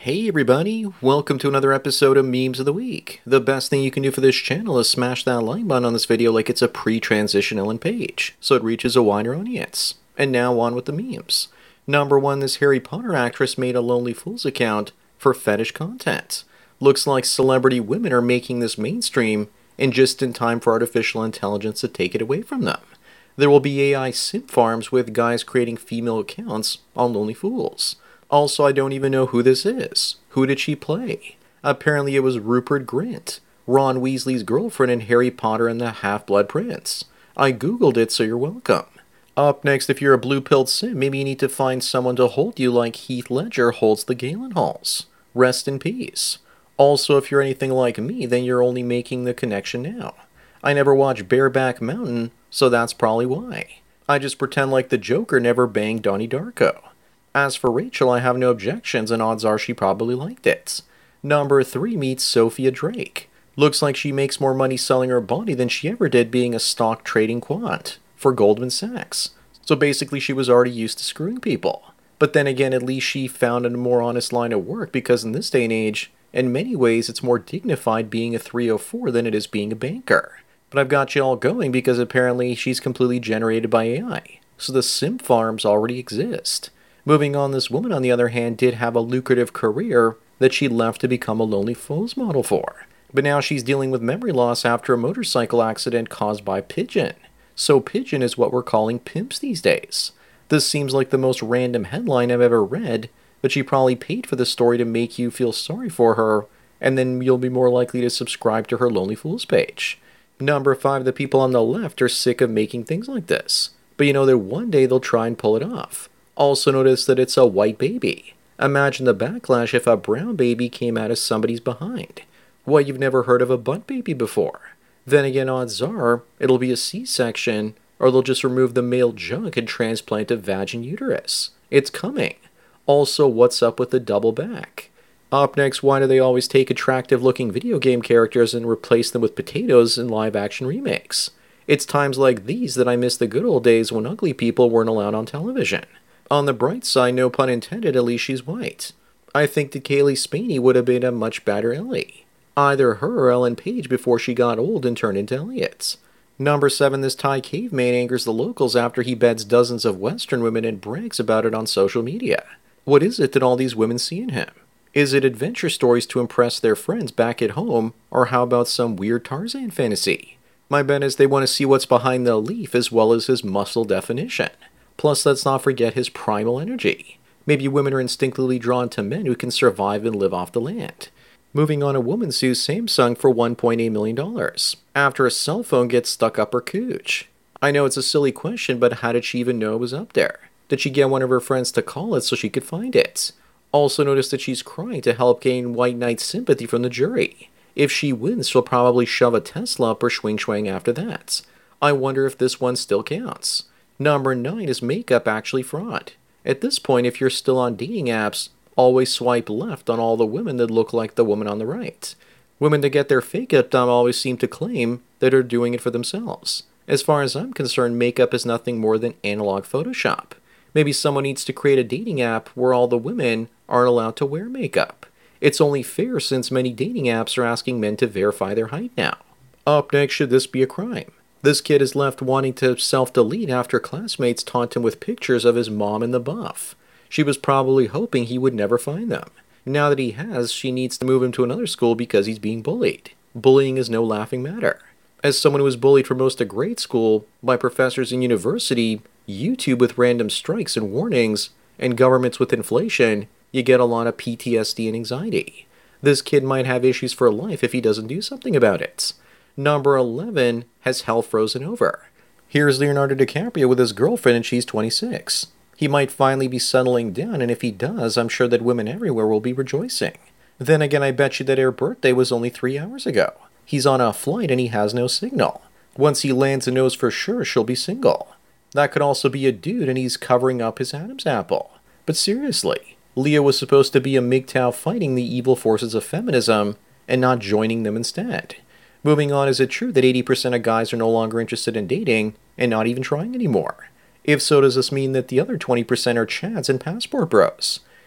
Hey everybody, welcome to another episode of Memes of the Week. The best thing you can do for this channel is smash that like button on this video like it's a pre-transition Ellen page, so it reaches a wider audience. And now on with the memes. Number 1, this Harry Potter actress made a Lonely Fools account for fetish content. Looks like celebrity women are making this mainstream, and just in time for artificial intelligence to take it away from them. There will be AI simp farms with guys creating female accounts on Lonely Fools. Also, I don't even know who this is. Who did she play? Apparently it was Rupert Grint, Ron Weasley's girlfriend in Harry Potter and the Half-Blood Prince. I googled it, so you're welcome. Up next, if you're a blue-pilled sim, maybe you need to find someone to hold you like Heath Ledger holds the Gyllenhaals. Rest in peace. Also, if you're anything like me, then you're only making the connection now. I never watched Bareback Mountain, so that's probably why. I just pretend like the Joker never banged Donnie Darko. As for Rachel, I have no objections, and odds are she probably liked it. Number 3 meets Sophia Drake. Looks like she makes more money selling her body than she ever did being a stock trading quant for Goldman Sachs. So basically she was already used to screwing people. But then again, at least she found a more honest line of work, because in this day and age, in many ways it's more dignified being a 304 than it is being a banker. But I've got you all going because apparently she's completely generated by AI. So the simp farms already exist. Moving on, this woman, on the other hand, did have a lucrative career that she left to become a Lonely Fools model for. But now she's dealing with memory loss after a motorcycle accident caused by Pigeon. So Pigeon is what we're calling pimps these days. This seems like the most random headline I've ever read, but she probably paid for the story to make you feel sorry for her, and then you'll be more likely to subscribe to her Lonely Fools page. Number 5, the people on the left are sick of making things like this. But you know that one day they'll try and pull it off. Also notice that it's a white baby. Imagine the backlash if a brown baby came out of somebody's behind. What, you've never heard of a butt baby before? Then again, odds are it'll be a C-section, or they'll just remove the male junk and transplant a vagin uterus. It's coming. Also, what's up with the double back? Up next, why do they always take attractive-looking video game characters and replace them with potatoes in live-action remakes? It's times like these that I miss the good old days when ugly people weren't allowed on television. On the bright side, no pun intended, at least she's white. I think that Kaylee Spaney would have been a much better Ellie. Either her or Ellen Page before she got old and turned into Elliot. Number 7, this Thai caveman angers the locals after he beds dozens of Western women and brags about it on social media. What is it that all these women see in him? Is it adventure stories to impress their friends back at home, or how about some weird Tarzan fantasy? My bet is they want to see what's behind the leaf as well as his muscle definition. Plus, let's not forget his primal energy. Maybe women are instinctively drawn to men who can survive and live off the land. Moving on, a woman sues Samsung for $1.8 million after a cell phone gets stuck up her cooch. I know it's a silly question, but how did she even know it was up there? Did she get one of her friends to call it so she could find it? Also notice that she's crying to help gain white knight sympathy from the jury. If she wins, she'll probably shove a Tesla up her swing after that. I wonder if this one still counts. Number 9, is makeup actually fraud? At this point, if you're still on dating apps, always swipe left on all the women that look like the woman on the right. Women that get their fake up done always seem to claim that they're doing it for themselves. As far as I'm concerned, makeup is nothing more than analog Photoshop. Maybe someone needs to create a dating app where all the women aren't allowed to wear makeup. It's only fair since many dating apps are asking men to verify their height now. Up next, should this be a crime? This kid is left wanting to self-delete after classmates taunt him with pictures of his mom in the buff. She was probably hoping he would never find them. Now that he has, she needs to move him to another school because he's being bullied. Bullying is no laughing matter. As someone who was bullied for most of grade school by professors in university, YouTube with random strikes and warnings, and governments with inflation, you get a lot of PTSD and anxiety. This kid might have issues for life if he doesn't do something about it. Number 11, has hell frozen over? Here's Leonardo DiCaprio with his girlfriend and she's 26. He might finally be settling down, and if he does, I'm sure that women everywhere will be rejoicing. Then again, I bet you that her birthday was only 3 hours ago. He's on a flight and he has no signal. Once he lands and knows for sure she'll be single. That could also be a dude and he's covering up his Adam's apple. But seriously, Leo was supposed to be a MGTOW fighting the evil forces of feminism and not joining them instead. Moving on, is it true that 80% of guys are no longer interested in dating and not even trying anymore? If so, does this mean that the other 20% are chads and passport bros?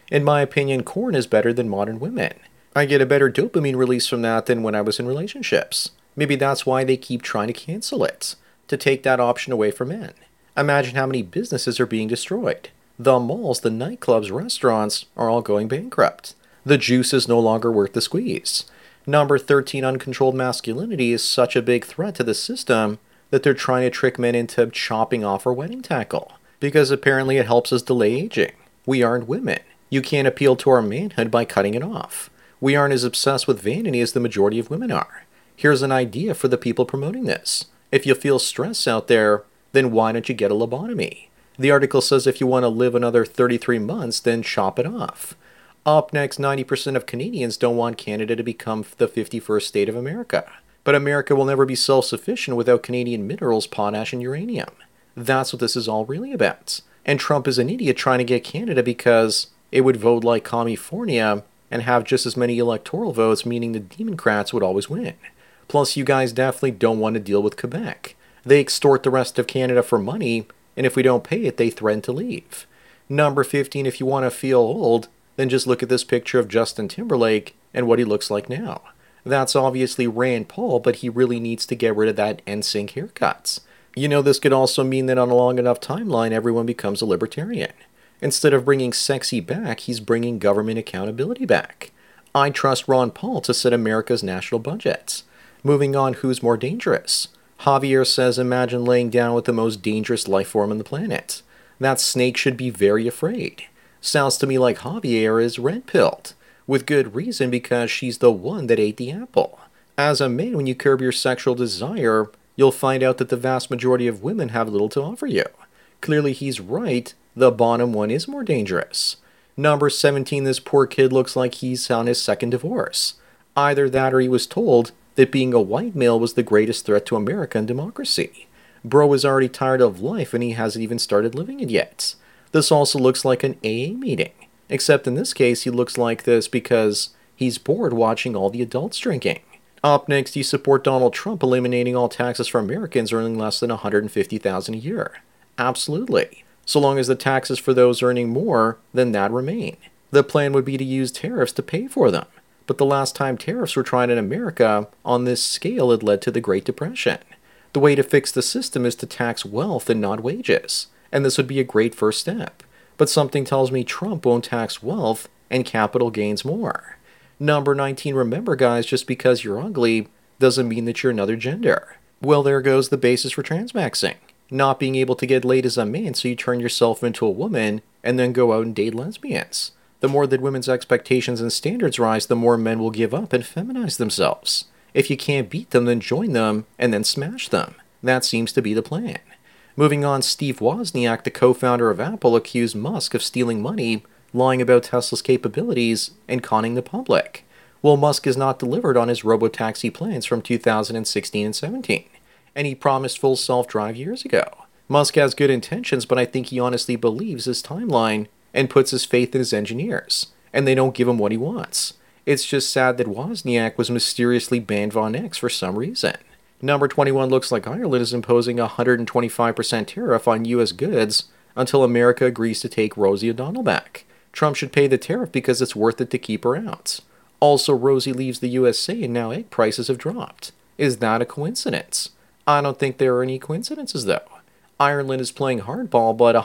In my opinion, corn is better than modern women. I get a better dopamine release from that than when I was in relationships. Maybe that's why they keep trying to cancel it, to take that option away from men. Imagine how many businesses are being destroyed. The malls, the nightclubs, restaurants are all going bankrupt. The juice is no longer worth the squeeze. Number 13, uncontrolled masculinity is such a big threat to the system that they're trying to trick men into chopping off our wedding tackle, because apparently it helps us delay aging. We aren't women. You can't appeal to our manhood by cutting it off. We aren't as obsessed with vanity as the majority of women are. Here's an idea for the people promoting this. If you feel stress out there, then why don't you get a lobotomy? The article says if you want to live another 33 months, then chop it off. Up next, 90% of Canadians don't want Canada to become the 51st state of America. But America will never be self-sufficient without Canadian minerals, potash, and uranium. That's what this is all really about. And Trump is an idiot trying to get Canada because it would vote like California and have just as many electoral votes, meaning the Democrats would always win. Plus, you guys definitely don't want to deal with Quebec. They extort the rest of Canada for money, and if we don't pay it, they threaten to leave. Number 15, if you want to feel old, then just look at this picture of Justin Timberlake and what he looks like now. That's obviously Rand Paul, but he really needs to get rid of that NSYNC haircuts. You know, this could also mean that on a long enough timeline, everyone becomes a libertarian. Instead of bringing sexy back, he's bringing government accountability back. I trust Ron Paul to set America's national budgets. Moving on, who's more dangerous? Javier says, imagine laying down with the most dangerous life form on the planet. That snake should be very afraid. Sounds to me like Javier is red-pilled. With good reason, because she's the one that ate the apple. As a man, when you curb your sexual desire, you'll find out that the vast majority of women have little to offer you. Clearly he's right, the bottom one is more dangerous. Number 17, this poor kid looks like he's on his second divorce. Either that or he was told that being a white male was the greatest threat to America and democracy. Bro is already tired of life and he hasn't even started living it yet. This also looks like an AA meeting. Except in this case, he looks like this because he's bored watching all the adults drinking. Up next, you support Donald Trump eliminating all taxes for Americans earning less than $150,000 a year. Absolutely. So long as the taxes for those earning more than that remain. The plan would be to use tariffs to pay for them. But the last time tariffs were tried in America on this scale, it led to the Great Depression. The way to fix the system is to tax wealth and not wages. And this would be a great first step. But something tells me Trump won't tax wealth and capital gains more. Number 19, remember guys, just because you're ugly doesn't mean that you're another gender. Well, there goes the basis for transmaxing. Not being able to get laid as a man, so you turn yourself into a woman and then go out and date lesbians. The more that women's expectations and standards rise, the more men will give up and feminize themselves. If you can't beat them, then join them and then smash them. That seems to be the plan. Moving on, Steve Wozniak, the co-founder of Apple, accused Musk of stealing money, lying about Tesla's capabilities, and conning the public. Well, Musk has not delivered on his robotaxi plans from 2016 and 17, and he promised full self-drive years ago. Musk has good intentions, but I think he honestly believes his timeline and puts his faith in his engineers, and they don't give him what he wants. It's just sad that Wozniak was mysteriously banned on X for some reason. Number 21, looks like Ireland is imposing a 125% tariff on U.S. goods until America agrees to take Rosie O'Donnell back. Trump should pay the tariff because it's worth it to keep her out. Also, Rosie leaves the USA and now egg prices have dropped. Is that a coincidence? I don't think there are any coincidences though. Ireland is playing hardball, but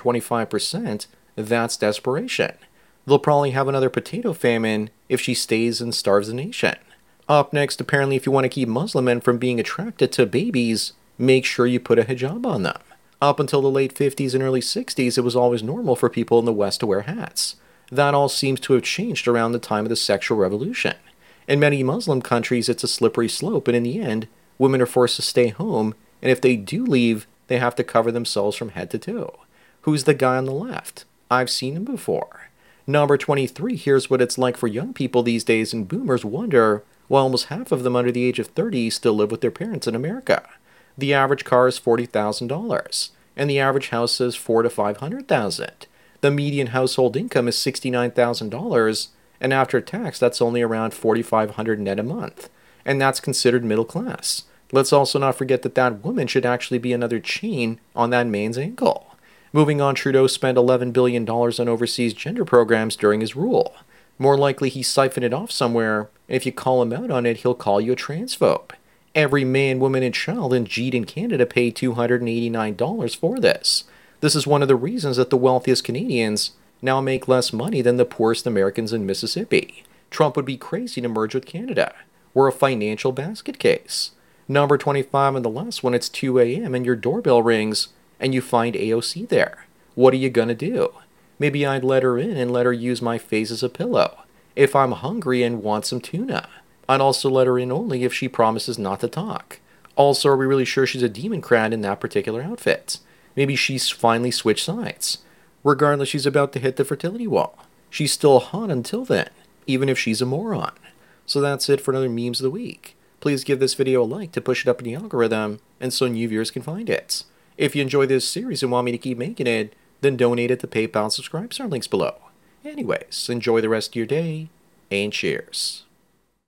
125%, that's desperation. They'll probably have another potato famine if she stays and starves the nation. Up next, apparently if you want to keep Muslim men from being attracted to babies, make sure you put a hijab on them. Up until the late 50s and early 60s, it was always normal for people in the West to wear hats. That all seems to have changed around the time of the sexual revolution. In many Muslim countries, it's a slippery slope, and in the end, women are forced to stay home, and if they do leave, they have to cover themselves from head to toe. Who's the guy on the left? I've seen him before. Number 23, here's what it's like for young people these days, and boomers wonder why almost half of them under the age of 30 still live with their parents in America. The average car is $40,000, and the average house is $400,000 to $500,000. The median household income is $69,000, and after tax, that's only around $4,500 net a month, and that's considered middle class. Let's also not forget that that woman should actually be another chain on that man's ankle. Moving on, Trudeau spent $11 billion on overseas gender programs during his rule. More likely he siphoned it off somewhere, and if you call him out on it, he'll call you a transphobe. Every man, woman, and child in Jeed in Canada paid $289 for this. This is one of the reasons that the wealthiest Canadians now make less money than the poorest Americans in Mississippi. Trump would be crazy to merge with Canada. We're a financial basket case. Number 25 and the last one, it's 2 a.m. and your doorbell rings and you find AOC there. What are you gonna do? Maybe I'd let her in and let her use my face as a pillow. If I'm hungry and want some tuna. I'd also let her in only if she promises not to talk. Also, are we really sure she's a Democrat in that particular outfit? Maybe she's finally switched sides. Regardless, she's about to hit the fertility wall. She's still hot until then, even if she's a moron. So that's it for another Memes of the Week. Please give this video a like to push it up in the algorithm, and so new viewers can find it. If you enjoy this series and want me to keep making it, then donate it to PayPal and subscribe. Our links below. Anyways, enjoy the rest of your day, and cheers.